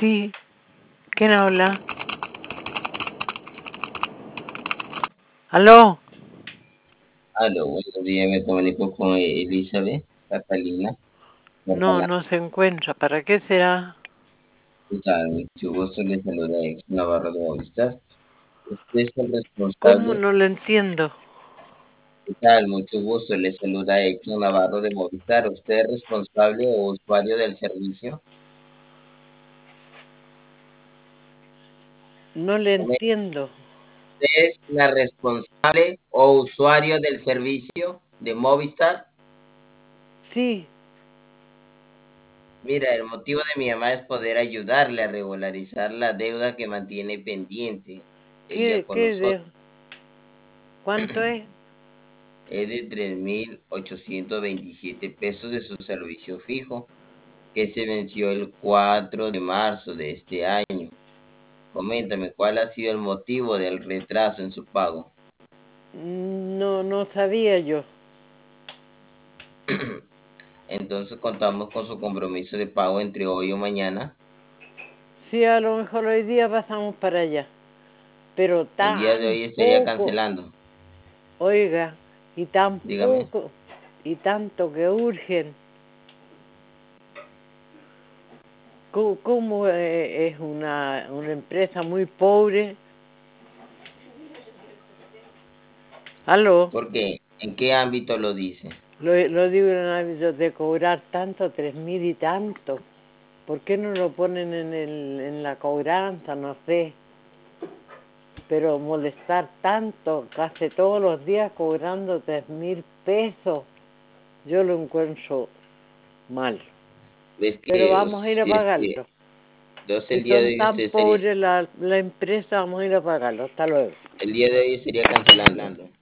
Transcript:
Sí, ¿quién habla? ¿Aló? Aló, buenos días, me comunico con Elizabeth Catalina. No, no se encuentra. ¿Para qué será? ¿Qué tal? Mucho gusto, le saluda ex Navarro de Movistar. Usted es el ¿Cómo? responsable. No lo entiendo. ¿Qué tal? Mucho gusto, le saluda ex Navarro de Movistar. ¿Usted es responsable o usuario del servicio? No le ¿Usted entiendo. es la responsable o usuario del servicio de Movistar? Sí, Mira, el motivo de mi llamada es poder ayudarle a regularizar la deuda que mantiene pendiente ella con ¿qué nosotros. de? ¿Cuánto es? Es de 3.827 pesos de su servicio fijo, que se venció el 4 de marzo de este año. Coméntame, ¿cuál ha sido el motivo del retraso en su pago? No, no sabía yo. Entonces contamos con su compromiso de pago entre hoy o mañana. Sí, a lo mejor hoy día pasamos para allá. Pero El día de tan hoy estaría poco, cancelando. oiga, y tan Dígame. poco, y tanto que urgen. ¿Cómo es una empresa muy pobre? ¿Aló? ¿Por qué? ¿En qué ámbito lo dice? Lo digo en el ámbito de cobrar tanto, 3.000 y tanto. ¿Por qué no lo ponen en la cobranza? No sé. Pero molestar tanto, casi todos los días cobrando 3.000 pesos, yo lo encuentro mal. ¿Ves Pero que vamos a ir a pagarlo. entonces Si el día de son hoy tan usted sería, pobres la empresa, vamos a ir a pagarlo. Hasta luego. el día de hoy estaría cancelando?